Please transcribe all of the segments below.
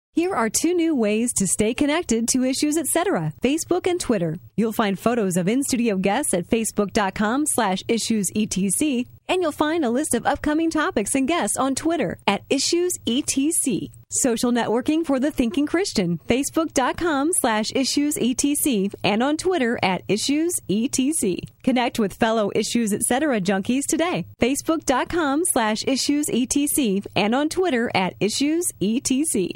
Here are two new ways to stay connected to Issues Etc. Facebook and Twitter. You'll find photos of in-studio guests at facebook.com/issuesetc, and you'll find a list of upcoming topics and guests on Twitter at issuesetc. Social networking for the thinking Christian, facebook.com/issuesetc, and on Twitter at issuesetc. Connect with fellow Issues Etc. junkies today. Facebook.com/issuesetc, and on Twitter at issuesetc.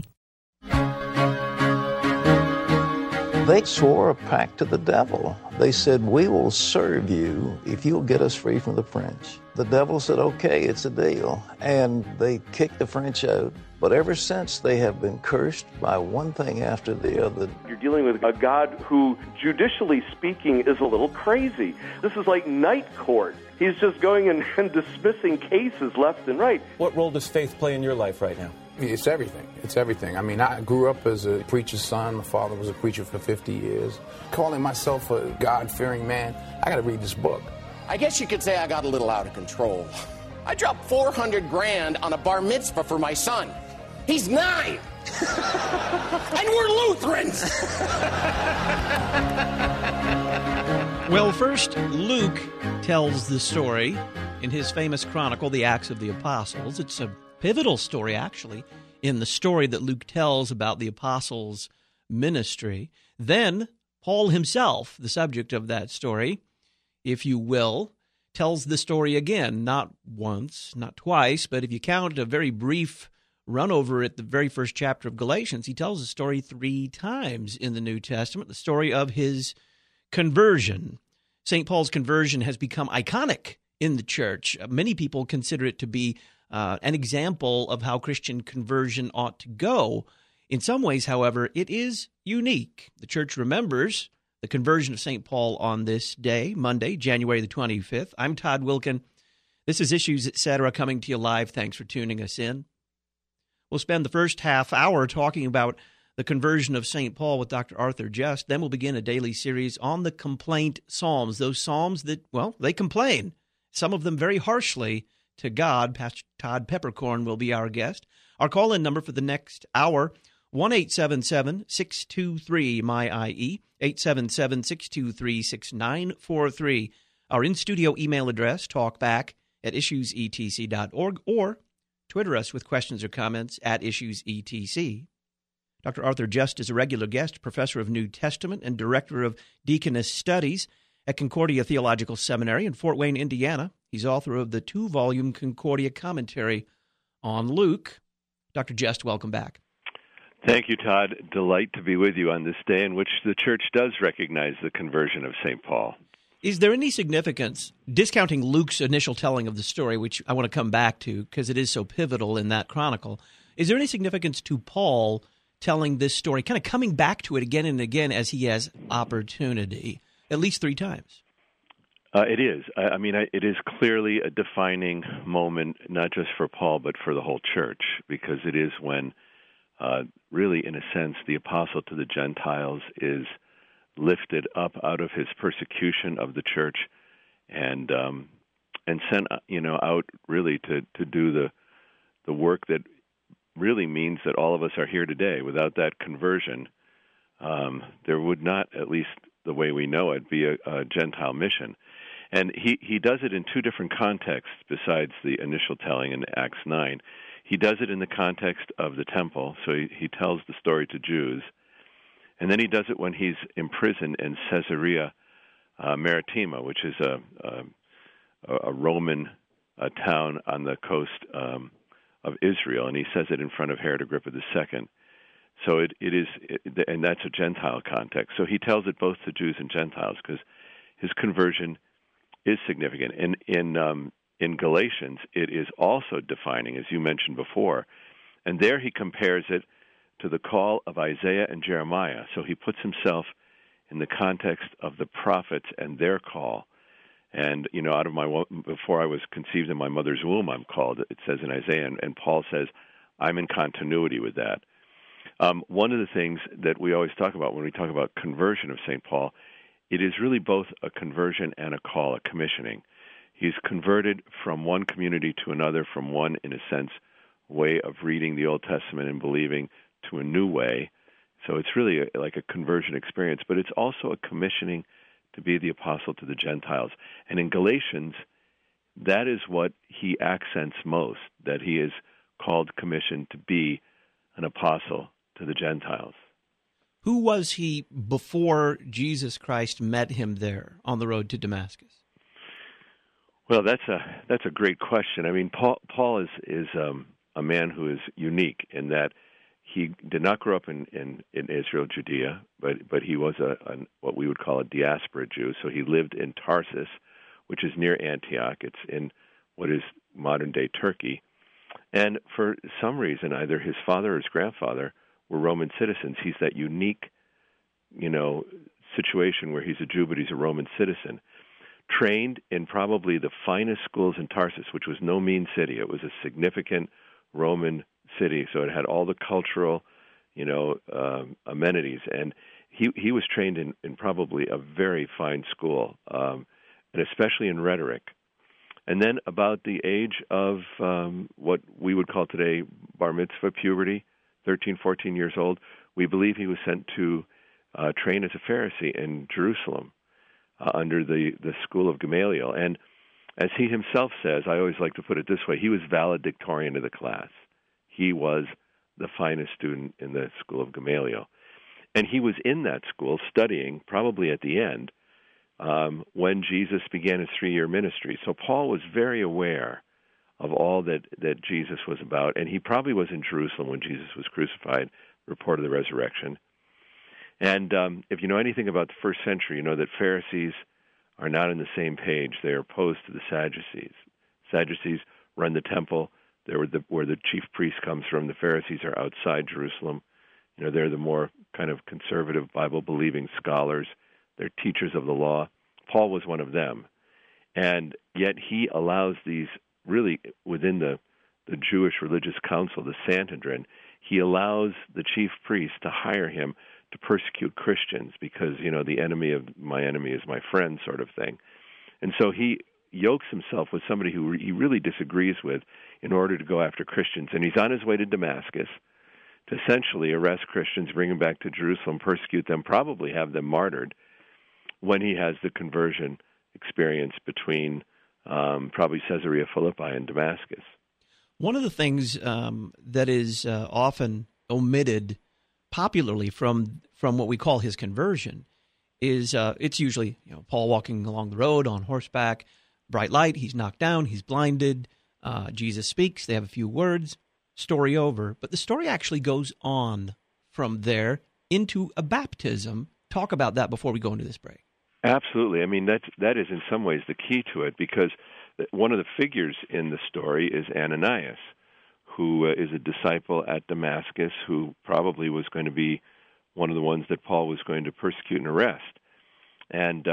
They swore a pact to the devil. They said, "We will serve you if you'll get us free from the French." The devil said, "Okay, it's a deal." And they kicked the French out. But ever since, they have been cursed by one thing after the other. You're dealing with a God who, judicially speaking, is a little crazy. This is like night court. He's just going and dismissing cases left and right. What role does faith play in your life right now? It's everything. It's everything. I mean, I grew up as a preacher's son. My father was a preacher for 50 years. Calling myself a God-fearing man, I got to read this book. I guess you could say I got a little out of control. I dropped $400,000 on a bar mitzvah for my son. He's 9! And we're Lutherans! Well, first, Luke tells the story in his famous chronicle, The Acts of the Apostles. It's a pivotal story, actually, in the story that Luke tells about the apostles' ministry. Then Paul himself, the subject of that story, if you will, tells the story again, not once, not twice, but if you count a very brief run over at the very first chapter of Galatians, he tells the story 3 times in the New Testament, the story of his conversion. St. Paul's conversion has become iconic in the church. Many people consider it to be an example of how Christian conversion ought to go. In some ways, however, it is unique. The church remembers the conversion of St. Paul on this day, Monday, January the 25th. I'm Todd Wilkin. This is Issues Etc. coming to you live. Thanks for tuning us in. We'll spend the first half hour talking about the conversion of St. Paul with Dr. Arthur Just. Then we'll begin a daily series on the complaint psalms, those psalms that, well, they complain, some of them very harshly to God. Pastor Todd Peppercorn will be our guest. Our call-in number for the next hour, 1-877-623-MY-IE, 877-623-6943. Our in-studio email address, talkback@issuesetc.org, or Twitter us with questions or comments at IssuesETC. Dr. Arthur Just is a regular guest, professor of New Testament and director of Deaconess Studies at Concordia Theological Seminary in Fort Wayne, Indiana. He's author of the 2-volume Concordia commentary on Luke. Dr. Just, welcome back. Thank you, Todd. Delight to be with you on this day in which the church does recognize the conversion of St. Paul. Is there any significance, discounting Luke's initial telling of the story, which I want to come back to because it is so pivotal in that chronicle, is there any significance to Paul telling this story, kind of coming back to it again and again as he has opportunity, at least 3 times? It is. I mean, it is clearly a defining moment, not just for Paul, but for the whole church, because it is when, really, in a sense, the apostle to the Gentiles is lifted up out of his persecution of the church and sent, out really to do the work that really means that all of us are here today. Without that conversion, there would not, at least the way we know it, be a Gentile mission. And he does it in 2 different contexts besides the initial telling in Acts 9. He does it in the context of the temple, so he tells the story to Jews. And then he does it when he's imprisoned in Caesarea Maritima, which is a Roman town on the coast of Israel, and he says it in front of Herod Agrippa II. So it is, and that's a Gentile context. So he tells it both to Jews and Gentiles because his conversion is significant. And in Galatians, it is also defining, as you mentioned before, and there he compares it to the call of Isaiah and Jeremiah. So he puts himself in the context of the prophets and their call. And, out of before I was conceived in my mother's womb, I'm called, it says in Isaiah, and Paul says, I'm in continuity with that. One of the things that we always talk about when we talk about conversion of St. Paul, it is really both a conversion and a call, a commissioning. He's converted from one community to another, from one, in a sense, way of reading the Old Testament and believing to a new way. So it's really like a conversion experience, but it's also a commissioning to be the apostle to the Gentiles. And in Galatians, that is what he accents most, that he is called, commissioned to be an apostle to the Gentiles. Who was he before Jesus Christ met him there on the road to Damascus? Well, that's a great question. I mean, Paul is a man who is unique in that he did not grow up in Israel, Judea, but he was a what we would call a diaspora Jew. So he lived in Tarsus, which is near Antioch. It's in what is modern-day Turkey. And for some reason, either his father or his grandfather were Roman citizens. He's that unique, situation where he's a Jew, but he's a Roman citizen. Trained in probably the finest schools in Tarsus, which was no mean city. It was a significant Roman city, so it had all the cultural, amenities. And he was trained in probably a very fine school, and especially in rhetoric. And then about the age of what we would call today bar mitzvah, puberty, 13, 14 years old, we believe he was sent to train as a Pharisee in Jerusalem under the school of Gamaliel. And as he himself says, I always like to put it this way, he was valedictorian of the class. He was the finest student in the school of Gamaliel. And he was in that school studying, probably at the end, when Jesus began his 3-year ministry. So Paul was very aware of all that Jesus was about, and he probably was in Jerusalem when Jesus was crucified, report of the resurrection. And if you know anything about the first century, you know that Pharisees are not on the same page. They are opposed to the Sadducees. Sadducees run the temple. They're where the chief priest comes from. The Pharisees are outside Jerusalem. They're the more kind of conservative, Bible-believing scholars. They're teachers of the law. Paul was one of them. And yet he allows these, really within the Jewish religious council, the Sanhedrin, he allows the chief priest to hire him to persecute Christians because, the enemy of my enemy is my friend sort of thing. And so he yokes himself with somebody who he really disagrees with in order to go after Christians. And he's on his way to Damascus to essentially arrest Christians, bring them back to Jerusalem, persecute them, probably have them martyred when he has the conversion experience between probably Caesarea Philippi and Damascus. One of the things that is often omitted popularly from what we call his conversion is it's usually Paul walking along the road on horseback, bright light, he's knocked down, he's blinded, Jesus speaks, they have a few words, story over. But the story actually goes on from there into a baptism. Talk about that before we go into this break. Absolutely. I mean, that is in some ways the key to it, because one of the figures in the story is Ananias, who is a disciple at Damascus, who probably was going to be one of the ones that Paul was going to persecute and arrest. And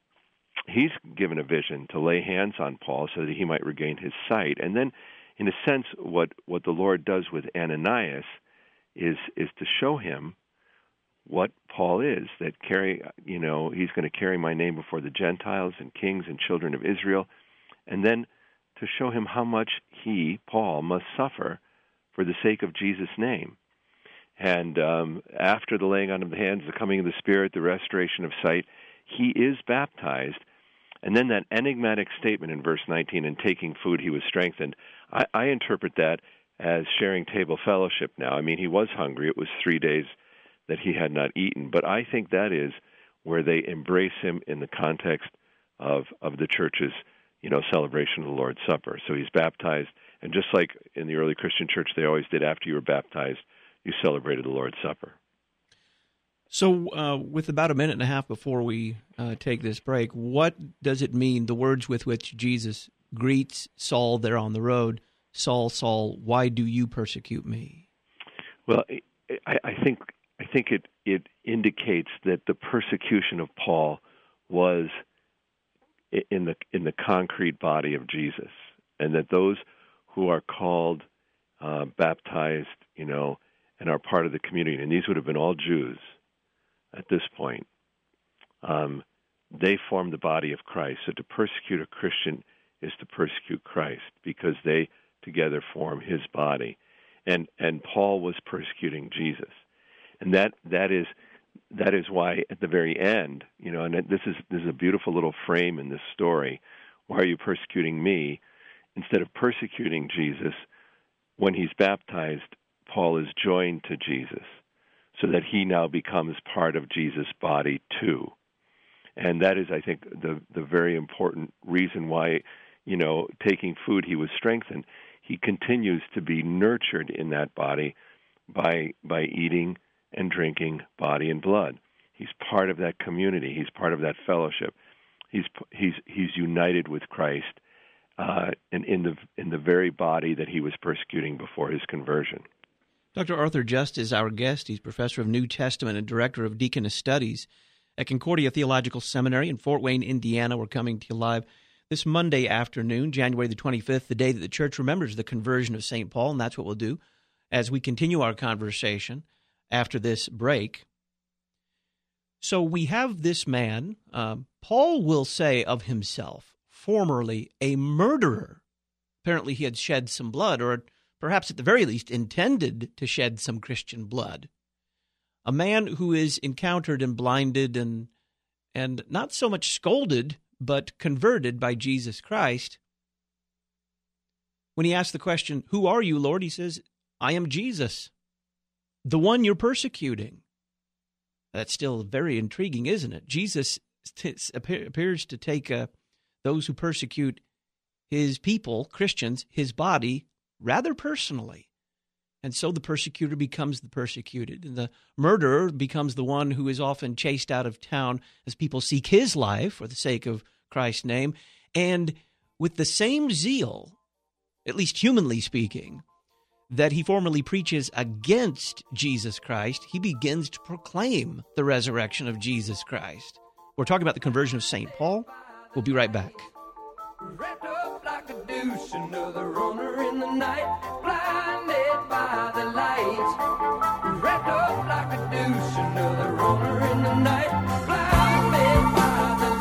he's given a vision to lay hands on Paul so that he might regain his sight. And then, in a sense, what the Lord does with Ananias is to show him what Paul is, that he's going to carry my name before the Gentiles and kings and children of Israel, and then to show him how much he, Paul, must suffer for the sake of Jesus' name. And after the laying on of the hands, the coming of the Spirit, the restoration of sight, he is baptized. And then that enigmatic statement in verse 19, in taking food he was strengthened, I interpret that as sharing table fellowship now. I mean, he was hungry. It was 3 days that he had not eaten. But I think that is where they embrace him in the context of the church's, celebration of the Lord's Supper. So he's baptized, and just like in the early Christian church they always did, after you were baptized, you celebrated the Lord's Supper. So with about a minute and a half before we take this break, what does it mean, the words with which Jesus greets Saul there on the road? Saul, Saul, why do you persecute me? Well, I think it indicates that the persecution of Paul was in the concrete body of Jesus, and that those who are called, baptized, and are part of the community, and these would have been all Jews at this point, they form the body of Christ. So to persecute a Christian is to persecute Christ, because they together form his body. and Paul was persecuting Jesus, and that is why at the very end, and this is a beautiful little frame in this story. Why are you persecuting me? Instead of persecuting Jesus, when he's baptized, Paul is joined to Jesus, so that he now becomes part of Jesus' body too. And that is, I think, the very important reason why, taking food, he was strengthened. He continues to be nurtured in that body by eating and drinking body and blood. He's part of that community. He's part of that fellowship. He's united with Christ, and in the very body that he was persecuting before his conversion. Dr. Arthur Just is our guest. He's professor of New Testament and director of Deaconess Studies at Concordia Theological Seminary in Fort Wayne, Indiana. We're coming to you live this Monday afternoon, January the 25th, the day that the church remembers the conversion of St. Paul, and that's what we'll do as we continue our conversation after this break. So we have this man, Paul will say of himself, formerly a murderer. Apparently he had shed some blood, or perhaps at the very least intended to shed some Christian blood. A man who is encountered and blinded and not so much scolded, but converted by Jesus Christ. When he asks the question, "Who are you, Lord?" he says, "I am Jesus, the one you're persecuting." That's still very intriguing, isn't it? Jesus appears to take those who persecute his people, Christians, his body, rather personally. And so the persecutor becomes the persecuted, and the murderer becomes the one who is often chased out of town as people seek his life for the sake of Christ's name. And with the same zeal, at least humanly speaking, that he formerly preaches against Jesus Christ, he begins to proclaim the resurrection of Jesus Christ. We're talking about the conversion of St. Paul. We'll be right back. Wrapped up like a douche, another runner in the night, blinded by the light. Wrapped up like a douche, another runner in the night, blinded by the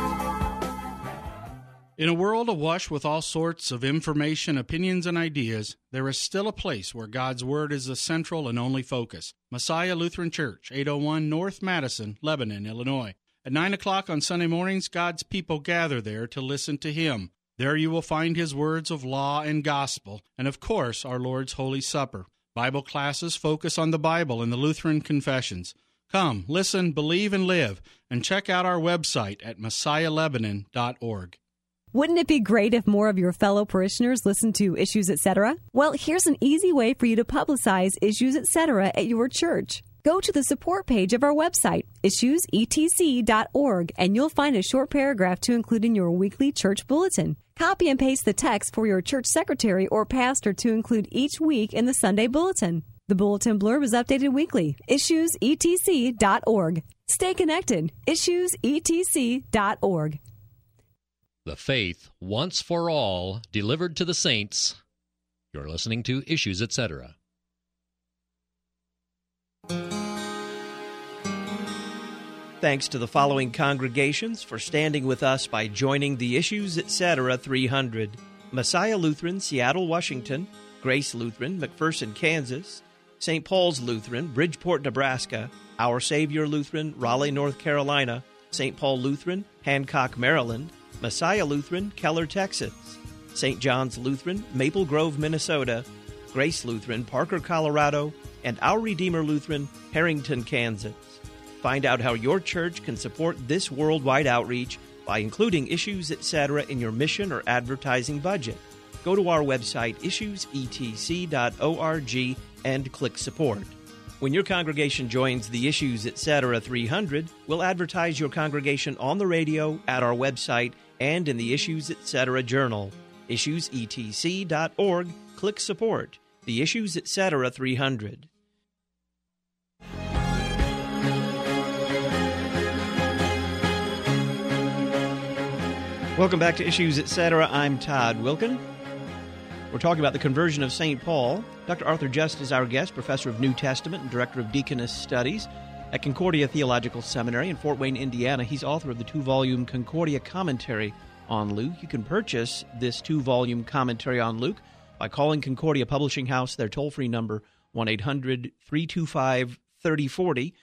light. In a world awash with all sorts of information, opinions, and ideas, there is still a place where God's Word is the central and only focus. Messiah Lutheran Church, 801 North Madison, Lebanon, Illinois. At 9 o'clock on Sunday mornings, God's people gather there to listen to Him. There you will find His words of law and gospel, and of course, our Lord's Holy Supper. Bible classes focus on the Bible and the Lutheran confessions. Come, listen, believe, and live, and check out our website at messiahlebanon.org. Wouldn't it be great if more of your fellow parishioners listened to Issues Etc.? Well, here's an easy way for you to publicize Issues Etc. at your church. Go to the support page of our website, issuesetc.org, and you'll find a short paragraph to include in your weekly church bulletin. Copy and paste the text for your church secretary or pastor to include each week in the Sunday bulletin. The bulletin blurb is updated weekly. issuesetc.org. Stay connected. issuesetc.org. The faith, once for all, delivered to the saints. You're listening to Issues Etc. Thanks to the following congregations for standing with us by joining the Issues Etc. 300. Messiah Lutheran, Seattle, Washington. Grace Lutheran, McPherson, Kansas. St. Paul's Lutheran, Bridgeport, Nebraska. Our Savior Lutheran, Raleigh, North Carolina. St. Paul Lutheran, Hancock, Maryland. Messiah Lutheran, Keller, Texas. St. John's Lutheran, Maple Grove, Minnesota. Grace Lutheran, Parker, Colorado. And Our Redeemer Lutheran, Harrington, Kansas. Find out how your church can support this worldwide outreach by including Issues Etc. in your mission or advertising budget. Go to our website, issuesetc.org, and click Support. When your congregation joins the Issues Etc. 300, we'll advertise your congregation on the radio, at our website, and in the Issues Etc. Journal. issuesetc.org, click Support. The Issues Etc. 300. Welcome back to Issues Etc. I'm Todd Wilkin. We're talking about the conversion of St. Paul. Dr. Arthur Just is our guest, professor of New Testament and director of Deaconess Studies at Concordia Theological Seminary in Fort Wayne, Indiana. He's author of the 2-volume Concordia Commentary on Luke. You can purchase this 2-volume commentary on Luke by calling Concordia Publishing House, their toll-free number, 1-800-325-3040,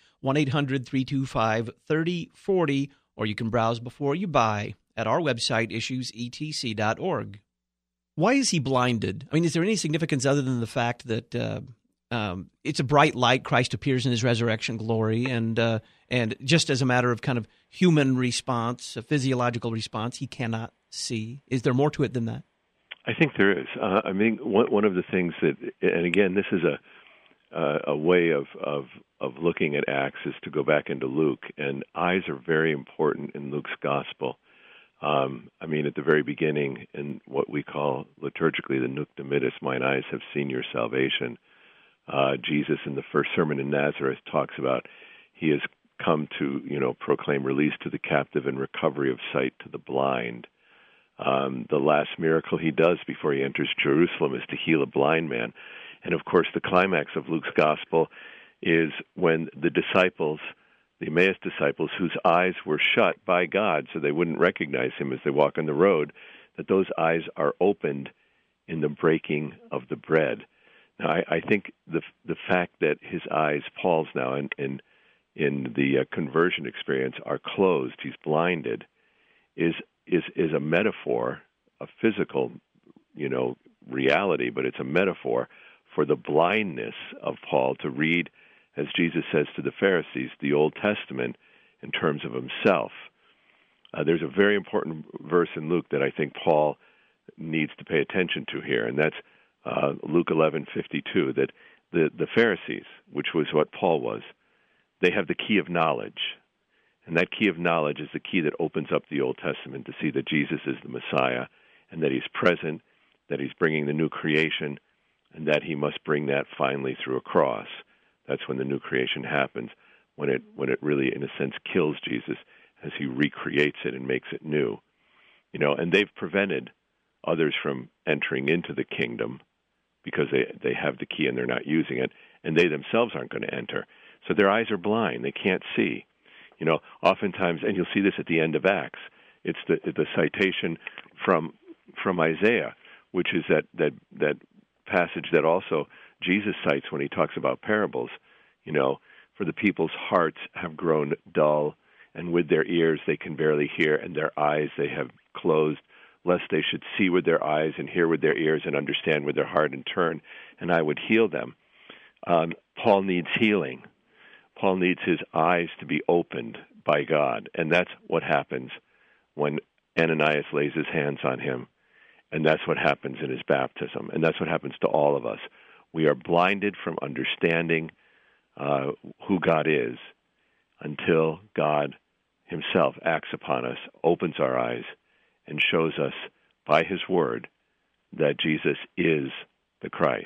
1-800-325-3040, or you can browse before you buy at our website, issuesetc.org. Why is he blinded? I mean, is there any significance other than the fact that it's a bright light, Christ appears in his resurrection glory, and just as a matter of kind of human response, a physiological response, he cannot see? Is there more to it than that? I think there is. I mean, one of the things that, and again, this is a way of looking at Acts is to go back into Luke, and eyes are very important in Luke's gospel. I mean, at the very beginning, in what we call liturgically the Nunc Dimittis, mine eyes have seen your salvation. Jesus, in the first sermon in Nazareth, talks about he has come to, proclaim release to the captive and recovery of sight to the blind. The last miracle he does before he enters Jerusalem is to heal a blind man. And, of course, the climax of Luke's gospel is when the disciples, the Emmaus disciples, whose eyes were shut by God so they wouldn't recognize him as they walk on the road, that those eyes are opened in the breaking of the bread. Now, I think the fact that his eyes, Paul's now, in the conversion experience, are closed, he's blinded, is a metaphor, a physical, reality, but it's a metaphor for the blindness of Paul to read, as Jesus says to the Pharisees, the Old Testament in terms of himself. There's a very important verse in Luke that I think Paul needs to pay attention to here, and that's Luke 11:52, that the Pharisees, which was what Paul was, they have the key of knowledge. And that key of knowledge is the key that opens up the Old Testament to see that Jesus is the Messiah and that he's present, that he's bringing the new creation, and that he must bring that finally through a cross. That's when the new creation happens, when it really, in a sense, kills Jesus as he recreates it and makes it new. And they've prevented others from entering into the kingdom because they have the key and they're not using it, and they themselves aren't going to enter. So their eyes are blind. They can't see. Oftentimes, and you'll see this at the end of Acts, it's the citation from Isaiah, which is that passage that also Jesus cites when he talks about parables. For the people's hearts have grown dull, and with their ears they can barely hear, and their eyes they have closed, lest they should see with their eyes and hear with their ears and understand with their heart and turn, and I would heal them. Paul needs healing. Paul needs his eyes to be opened by God, and that's what happens when Ananias lays his hands on him, and that's what happens in his baptism, and that's what happens to all of us. We are blinded from understanding who God is until God himself acts upon us, opens our eyes, and shows us by his word that Jesus is the Christ.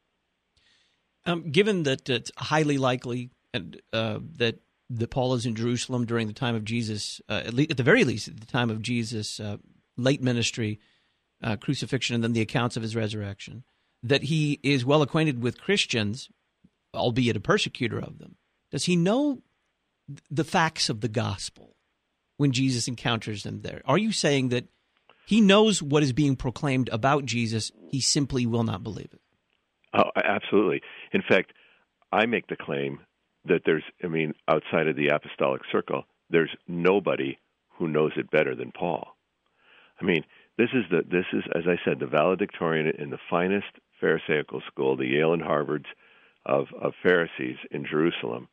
Given that it's highly likely that Paul is in Jerusalem during the time of Jesus, at the very least at the time of Jesus' late ministry, crucifixion, and then the accounts of his resurrection, that he is well acquainted with Christians, albeit a persecutor of them. Does he know the facts of the gospel when Jesus encounters them there? Are you saying that he knows what is being proclaimed about Jesus, he simply will not believe it? Oh, absolutely. In fact, I make the claim that outside of the apostolic circle, there's nobody who knows it better than Paul. This is, as I said, the valedictorian in the finest Pharisaical school, the Yale and Harvards of Pharisees in Jerusalem.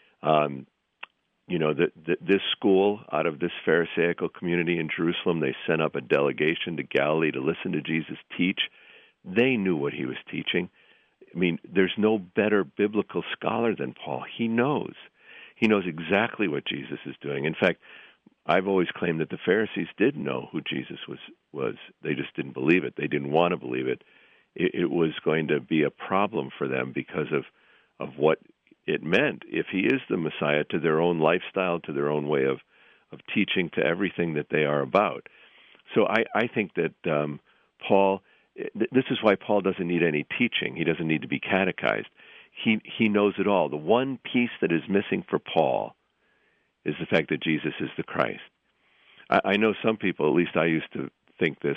This school, out of this Pharisaical community in Jerusalem, they sent up a delegation to Galilee to listen to Jesus teach. They knew what he was teaching. There's no better biblical scholar than Paul. He knows. He knows exactly what Jesus is doing. In fact, I've always claimed that the Pharisees did know who Jesus was. They just didn't believe it. They didn't want to believe it. It was going to be a problem for them because of what it meant if he is the Messiah, to their own lifestyle, to their own way of teaching, to everything that they are about. So I think that Paul, this is why Paul doesn't need any teaching. He doesn't need to be catechized. He knows it all. The one piece that is missing for Paul is the fact that Jesus is the Christ. I know some people, at least I used to think this,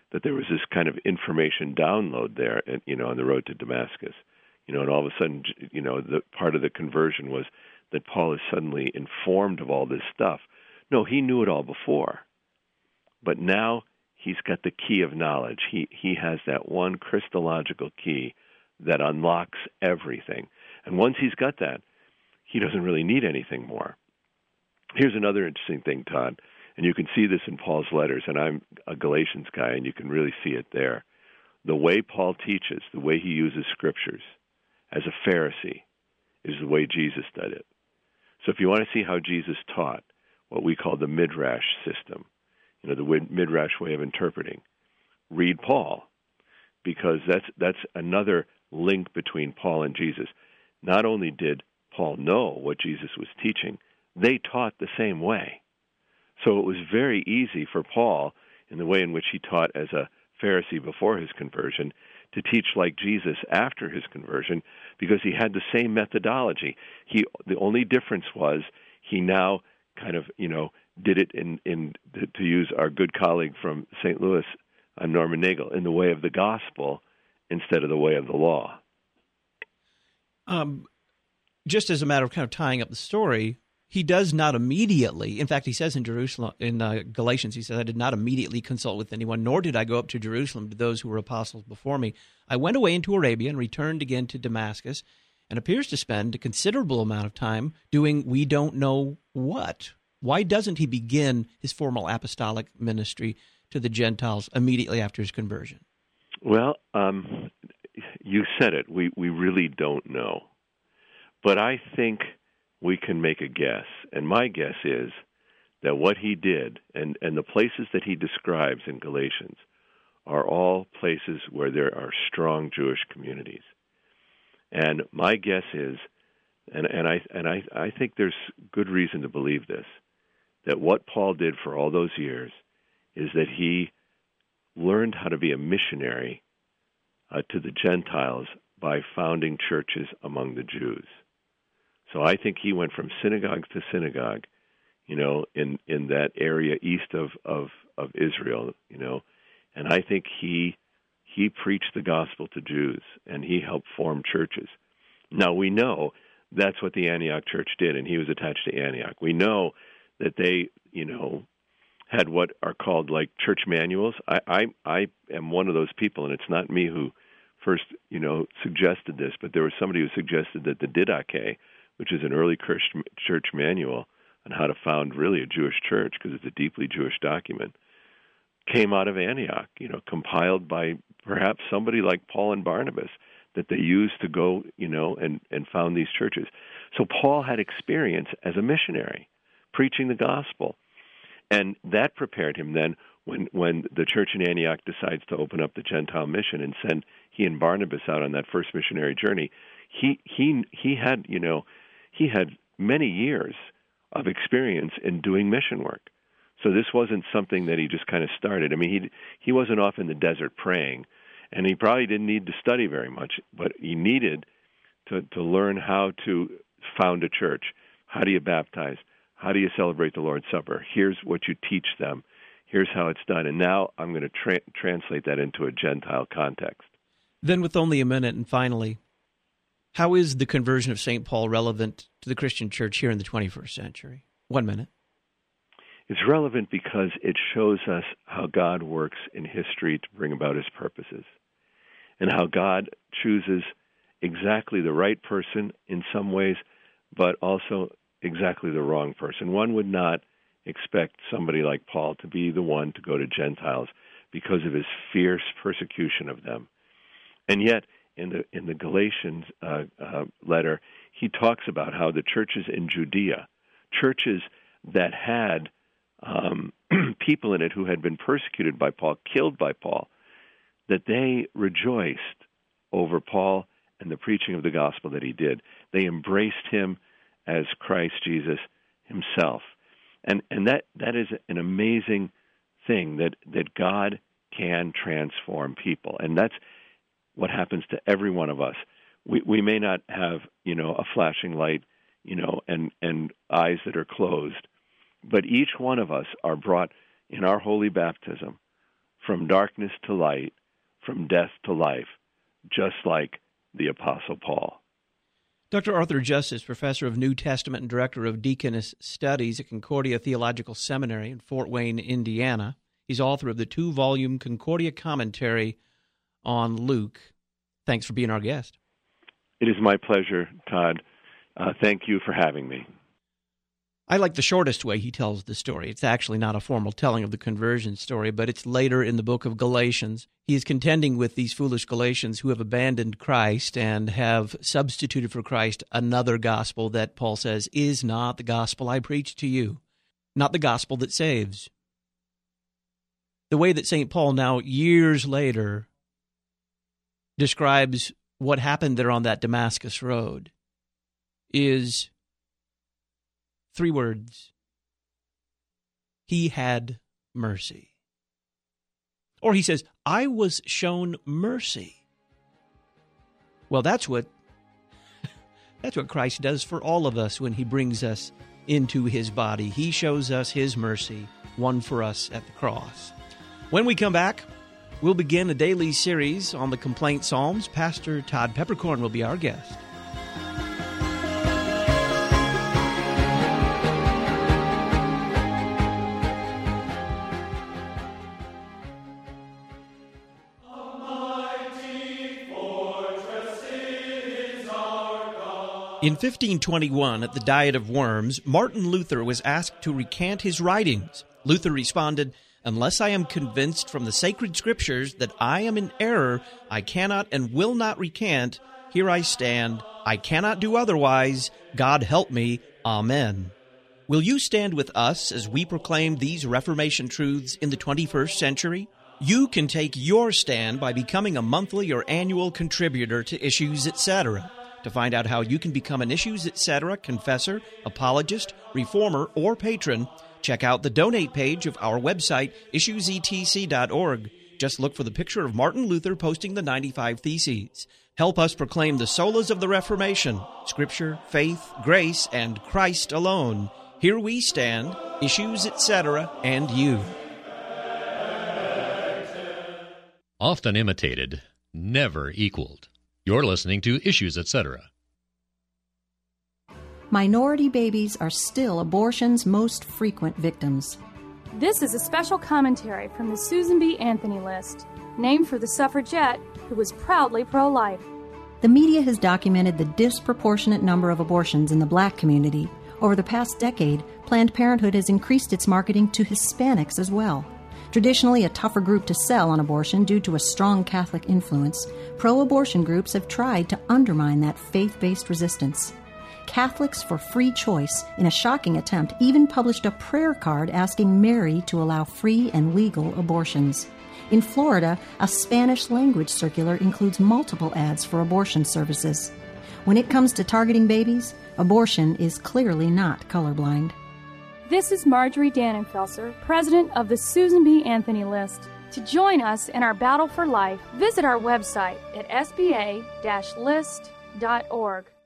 that there was this kind of information download there, on the road to Damascus. And all of a sudden, the part of the conversion was that Paul is suddenly informed of all this stuff. No, he knew it all before. But now he's got the key of knowledge. He has that one Christological key that unlocks everything. And once he's got that, he doesn't really need anything more. Here's another interesting thing, Todd, and you can see this in Paul's letters, and I'm a Galatians guy, and you can really see it there. The way Paul teaches, the way he uses scriptures as a Pharisee is the way Jesus did it. So if you want to see how Jesus taught, what we call the Midrash system, the Midrash way of interpreting, read Paul, because that's another link between Paul and Jesus. Not only did Paul know what Jesus was teaching, they taught the same way. So it was very easy for Paul, in the way in which he taught as a Pharisee before his conversion, to teach like Jesus after his conversion, because he had the same methodology. The only difference was he now kind of, did it to use our good colleague from St. Louis, Norman Nagel, in the way of the gospel instead of the way of the law. Just as a matter of kind of tying up the story, he does not immediately, in fact, he says in Galatians, he says, I did not immediately consult with anyone, nor did I go up to Jerusalem to those who were apostles before me. I went away into Arabia and returned again to Damascus, and appears to spend a considerable amount of time doing we don't know what. Why doesn't he begin his formal apostolic ministry to the Gentiles immediately after his conversion? Well, you said it. We really don't know. But I think we can make a guess. And my guess is that what he did, and the places that he describes in Galatians, are all places where there are strong Jewish communities. And my guess is, and I think there's good reason to believe this, that what Paul did for all those years is that he learned how to be a missionary to the Gentiles by founding churches among the Jews. So I think he went from synagogue to synagogue, in that area east of Israel, and I think he preached the gospel to Jews, and he helped form churches. Now, we know that's what the Antioch church did, and he was attached to Antioch. We know that they, had what are called like church manuals. I am one of those people, and it's not me who first, suggested this, but there was somebody who suggested that the Didache, which is an early church manual on how to found really a Jewish church, because it's a deeply Jewish document, came out of Antioch, compiled by perhaps somebody like Paul and Barnabas that they used to go, and found these churches. So Paul had experience as a missionary, preaching the gospel. And that prepared him then when the church in Antioch decides to open up the Gentile mission and send he and Barnabas out on that first missionary journey. He had many years of experience in doing mission work. So this wasn't something that he just kind of started. I mean, he wasn't off in the desert praying, and he probably didn't need to study very much, but he needed to learn how to found a church. How do you baptize? How do you celebrate the Lord's Supper? Here's what you teach them. Here's how it's done. And now I'm going to translate that into a Gentile context. Then with only a minute, and finally, how is the conversion of St. Paul relevant to the Christian church here in the 21st century? 1 minute. It's relevant because it shows us how God works in history to bring about his purposes, and how God chooses exactly the right person in some ways, but also exactly the wrong person. One would not expect somebody like Paul to be the one to go to Gentiles because of his fierce persecution of them. And yet, in the Galatians letter, he talks about how the churches in Judea, churches that had people in it who had been persecuted by Paul, killed by Paul, that they rejoiced over Paul and the preaching of the gospel that he did. They embraced him as Christ Jesus himself. And that is an amazing thing, that God can transform people. And that's what happens to every one of us. We may not have, a flashing light, and eyes that are closed, but each one of us are brought in our holy baptism from darkness to light, from death to life, just like the Apostle Paul. Dr. Arthur Justice, professor of New Testament and director of Deaconess Studies at Concordia Theological Seminary in Fort Wayne, Indiana. He's author of the 2-volume Concordia commentary on Luke. Thanks for being our guest. It is my pleasure, Todd. Thank you for having me. I like the shortest way he tells the story. It's actually not a formal telling of the conversion story, but it's later in the book of Galatians. He is contending with these foolish Galatians who have abandoned Christ and have substituted for Christ another gospel that Paul says is not the gospel I preach to you, not the gospel that saves. The way that St. Paul now, years later, describes what happened there on that Damascus road is 3 words. He had mercy. Or he says, I was shown mercy. Well, that's what Christ does for all of us when he brings us into his body. He shows us his mercy, won for us at the cross. When we come back, we'll begin a daily series on the complaint psalms. Pastor Todd Peppercorn will be our guest. In 1521, at the Diet of Worms, Martin Luther was asked to recant his writings. Luther responded, "Unless I am convinced from the sacred scriptures that I am in error, I cannot and will not recant. Here I stand. I cannot do otherwise. God help me. Amen." Will you stand with us as we proclaim these Reformation truths in the 21st century? You can take your stand by becoming a monthly or annual contributor to Issues Etc. To find out how you can become an Issues Etc. confessor, apologist, reformer, or patron, check out the donate page of our website, issuesetc.org. Just look for the picture of Martin Luther posting the 95 Theses. Help us proclaim the solas of the Reformation, Scripture, faith, grace, and Christ alone. Here we stand, Issues Etc., and you. Often imitated, never equaled. You're listening to Issues Etc. Minority babies are still abortion's most frequent victims. This is a special commentary from the Susan B. Anthony List, named for the suffragette who was proudly pro-life. The media has documented the disproportionate number of abortions in the black community. Over the past decade, Planned Parenthood has increased its marketing to Hispanics as well. Traditionally a tougher group to sell on abortion due to a strong Catholic influence, pro-abortion groups have tried to undermine that faith-based resistance. Catholics for Free Choice, in a shocking attempt, even published a prayer card asking Mary to allow free and legal abortions. In Florida, a Spanish-language circular includes multiple ads for abortion services. When it comes to targeting babies, abortion is clearly not colorblind. This is Marjorie Dannenfelser, president of the Susan B. Anthony List. To join us in our battle for life, visit our website at sba-list.org.